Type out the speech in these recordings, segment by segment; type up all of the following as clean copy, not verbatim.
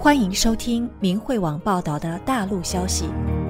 欢迎收听明慧网报道的大陆消息。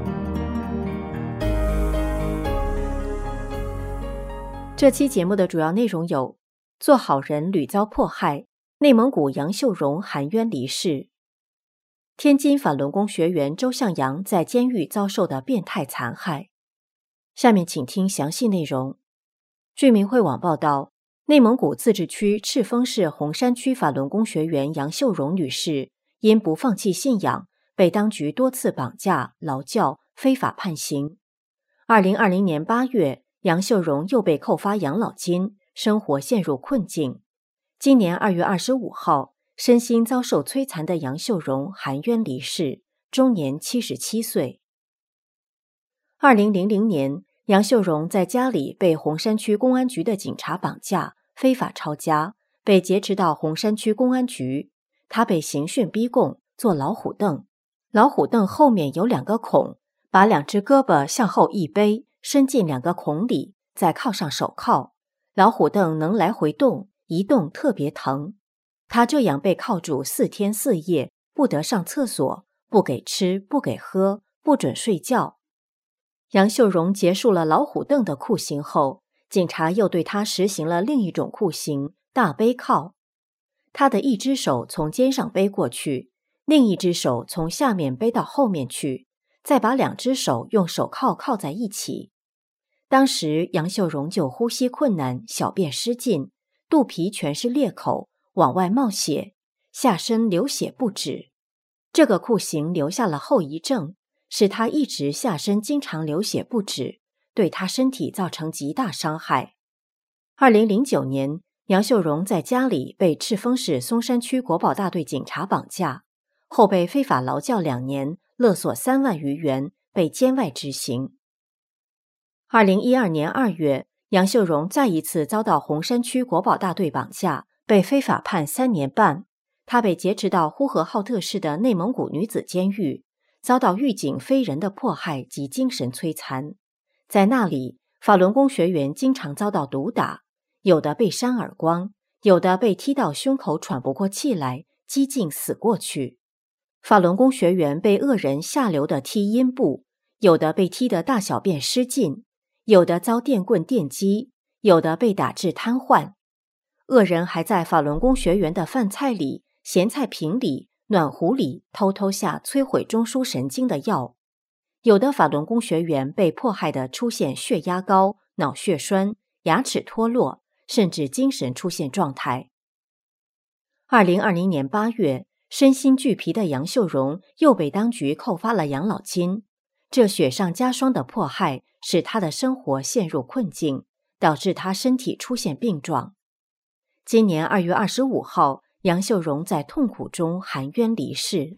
这期节目的主要内容有：做好人屡遭迫害，内蒙古杨秀荣含冤离世；天津法轮功学员周向阳在监狱遭受的变态残害。下面请听详细内容。据明慧网报道，内蒙古自治区赤峰市红山区法轮功学员杨秀荣女士因不放弃信仰，被当局多次绑架、劳教、非法判刑。2020年8月，杨秀荣又被扣发养老金，生活陷入困境。今年2月25号，身心遭受摧残的杨秀荣含冤离世，终年77岁。2000年，杨秀荣在家里被红山区公安局的警察绑架，非法抄家，被劫持到红山区公安局。他被刑讯逼供，坐老虎凳，老虎凳后面有2个孔，把2只胳膊向后一背，伸进2个孔里，再铐上手铐。老虎凳能来回动，一动特别疼。他这样被铐住4天4夜，不得上厕所，不给吃，不给喝，不准睡觉。杨秀荣结束了老虎凳的酷刑后，警察又对他实行了另一种酷刑——大背铐。他的一只手从肩上背过去，另一只手从下面背到后面去，再把2只手用手铐铐在一起。当时杨秀荣就呼吸困难，小便失禁，肚皮全是裂口，往外冒血，下身流血不止。这个酷刑留下了后遗症，使他一直下身经常流血不止，对他身体造成极大伤害。2009年，杨秀荣在家里被赤峰市松山区国保大队警察绑架，后被非法劳教2年，勒索3万余元，被监外执行。2012年2月，杨秀荣再一次遭到红山区国保大队绑架，被非法判3年半。她被劫持到呼和浩特市的内蒙古女子监狱，遭到狱警非人的迫害及精神摧残。在那里，法轮功学员经常遭到毒打，有的被扇耳光，有的被踢到胸口喘不过气来，几近死过去。法轮功学员被恶人下流地踢阴部，有的被踢得大小便失禁，有的遭电棍电击，有的被打至瘫痪。恶人还在法轮功学员的饭菜里、咸菜瓶里、暖壶里偷偷下摧毁中枢神经的药。有的法轮功学员被迫害得出现血压高、脑血栓、牙齿脱落，甚至精神出现状态。2020年8月，身心俱疲的杨秀荣又被当局扣发了养老金。这雪上加霜的迫害使他的生活陷入困境，导致他身体出现病状。今年2月25号，杨秀荣在痛苦中含冤离世。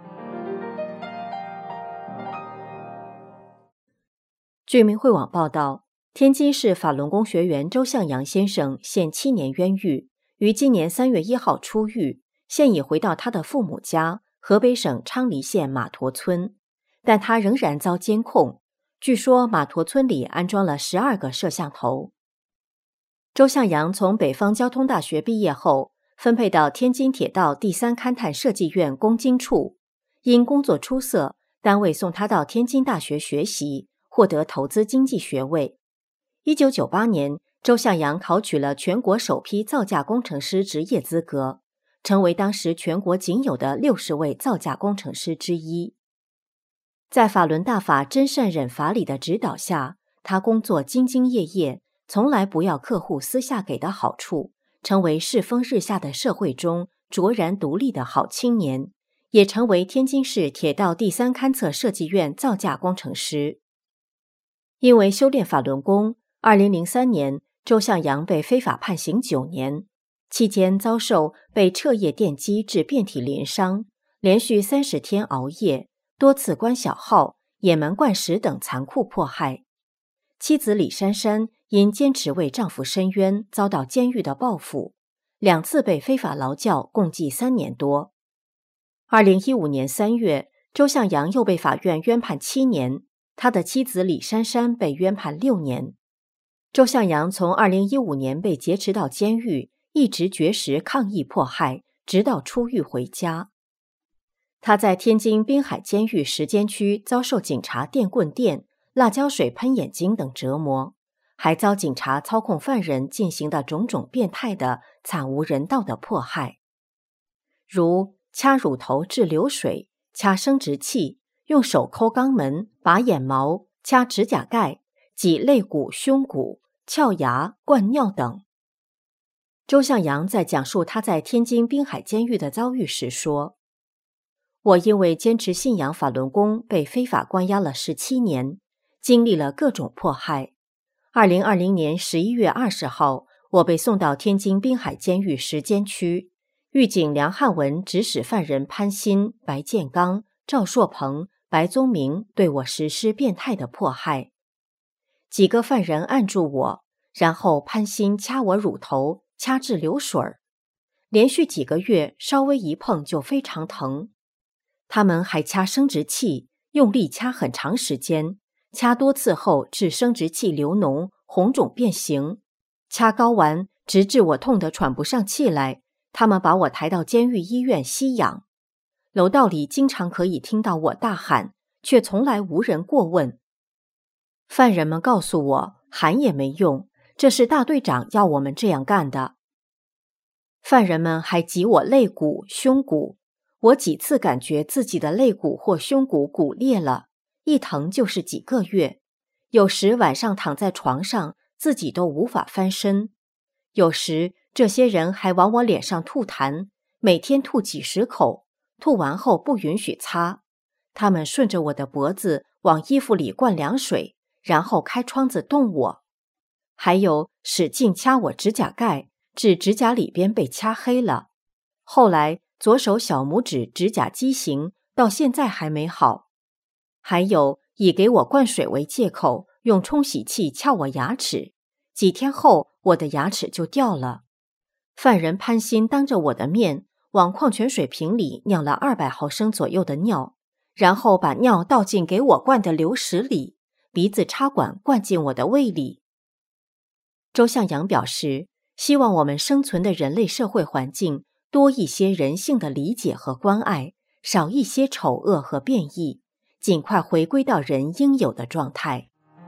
据明慧网报道，天津市法轮功学员周向阳先生现7年冤狱，于今年3月1号出狱，现已回到他的父母家，河北省昌黎县马坨村，但他仍然遭监控。据说马坨村里安装了12个摄像头。周向阳从北方交通大学毕业后，分配到天津铁道第3勘探设计院工经处，因工作出色，单位送他到天津大学学习，获得投资经济学位。1998年，周向阳考取了全国首批造价工程师执业资格，成为当时全国仅有的60位造价工程师之一。在法轮大法真善忍法理的指导下，他工作兢兢业业，从来不要客户私下给的好处，成为世风日下的社会中卓然独立的好青年，也成为天津市铁道第3勘测设计院造价工程师。因为修炼法轮功，2003年，周向阳被非法判刑9年，期间遭受被彻夜电击致遍体鳞伤，连续30天熬夜，多次关小号、野蛮灌食等残酷迫害。妻子李珊珊因坚持为丈夫申冤，遭到监狱的报复，2次被非法劳教，共计3年多。2015年3月，周向阳又被法院冤判7年，他的妻子李珊珊被冤判6年。周向阳从2015年被劫持到监狱，一直绝食抗议迫害，直到出狱回家。 他在天津滨海监狱实监区遭受警察电棍电、辣椒水喷眼睛等折磨，还遭警察操控犯人进行的种种变态的惨无人道的迫害，如掐乳头治流水、掐生殖器、用手抠肛门、拔眼毛、掐指甲盖、挤肋骨、胸骨、撬牙、灌尿等。周向阳在讲述他在天津滨海监狱的遭遇时说，我因为坚持信仰法轮功被非法关押了17年，经历了各种迫害。2020年11月20号，我被送到天津滨海监狱实监区，狱警梁汉文指使犯人潘鑫、白建刚、赵硕鹏、白宗明对我实施变态的迫害。几个犯人按住我，然后潘鑫掐我乳头，掐至流水儿，连续几个月稍微一碰就非常疼。他们还掐生殖器，用力掐很长时间，掐多次后致生殖器流脓、红肿变形，掐睾丸直至我痛得喘不上气来。他们把我抬到监狱医院吸氧，楼道里经常可以听到我大喊，却从来无人过问。犯人们告诉我，喊也没用，这是大队长要我们这样干的。犯人们还挤我肋骨、胸骨，我几次感觉自己的肋骨或胸骨骨裂了，一疼就是几个月，有时晚上躺在床上，自己都无法翻身。有时这些人还往我脸上吐痰，每天吐几十口，吐完后不允许擦。他们顺着我的脖子往衣服里灌凉水，然后开窗子冻我。还有使劲掐我指甲盖，至指甲里边被掐黑了。后来左手小拇指指甲畸形，到现在还没好。还有以给我灌水为借口，用冲洗器撬我牙齿，几天后我的牙齿就掉了。犯人潘鑫当着我的面往矿泉水瓶里尿了200毫升左右的尿，然后把尿倒进给我灌的流食里，鼻子插管灌进我的胃里。周向阳表示，希望我们生存的人类社会环境多一些人性的理解和关爱，少一些丑恶和变异，尽快回归到人应有的状态。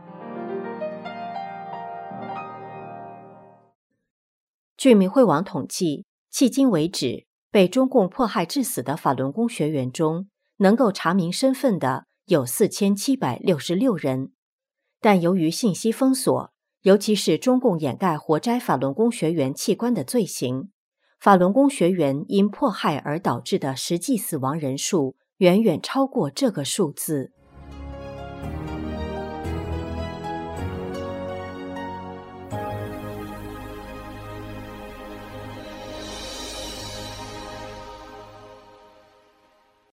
据明慧网统计，迄今为止，被中共迫害致死的法轮功学员中，能够查明身份的有4766人，但由于信息封锁，尤其是中共掩盖活摘法轮功学员器官的罪行，法轮功学员因迫害而导致的实际死亡人数远远超过这个数字。